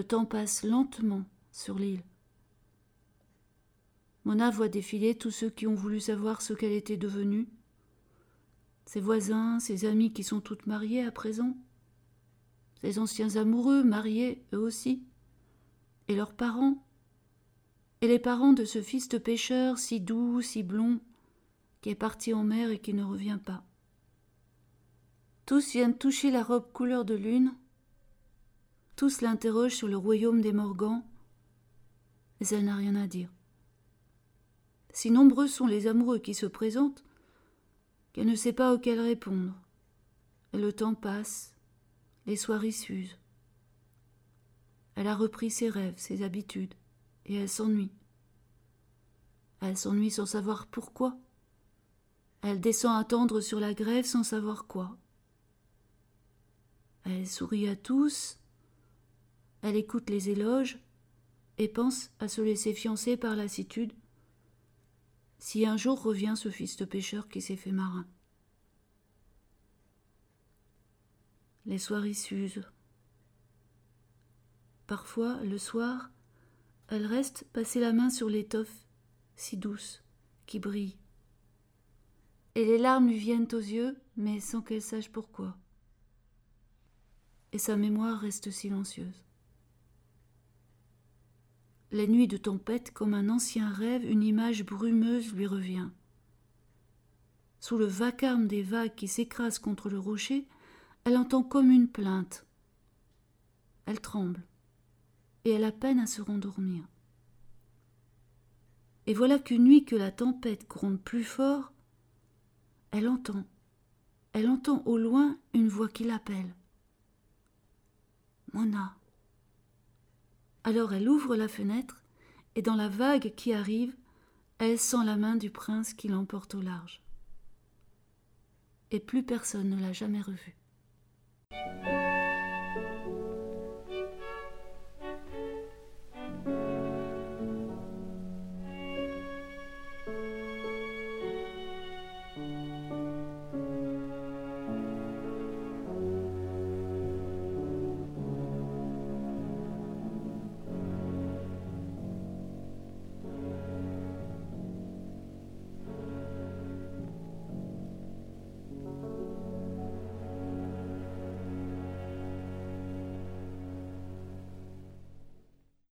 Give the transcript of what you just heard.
temps passe lentement sur l'île. Mona voit défiler tous ceux qui ont voulu savoir ce qu'elle était devenue. Ses voisins, ses amis qui sont toutes mariés à présent, ses anciens amoureux mariés eux aussi, et leurs parents, et les parents de ce fils de pêcheur si doux, si blond, qui est parti en mer et qui ne revient pas. Tous viennent toucher la robe couleur de lune, tous l'interrogent sur le royaume des Morgans, mais elle n'a rien à dire. Si nombreux sont les amoureux qui se présentent, qu'elle ne sait pas auquel répondre. Et le temps passe, les soirées s'usent. Elle a repris ses rêves, ses habitudes, et elle s'ennuie. Elle s'ennuie sans savoir pourquoi. Elle descend attendre sur la grève sans savoir quoi. Elle sourit à tous, elle écoute les éloges et pense à se laisser fiancer par lassitude si un jour revient ce fils de pêcheur qui s'est fait marin. Les soirées s'usent. Parfois, le soir, elle reste passer la main sur l'étoffe si douce, qui brille. Et les larmes lui viennent aux yeux, mais sans qu'elle sache pourquoi. Et sa mémoire reste silencieuse. Les nuits de tempête, comme un ancien rêve, une image brumeuse lui revient. Sous le vacarme des vagues qui s'écrasent contre le rocher, elle entend comme une plainte. Elle tremble, et elle a peine à se rendormir. Et voilà qu'une nuit que la tempête gronde plus fort, elle entend au loin une voix qui l'appelle. Mona. Alors elle ouvre la fenêtre, et dans la vague qui arrive, elle sent la main du prince qui l'emporte au large. Et plus personne ne l'a jamais revue.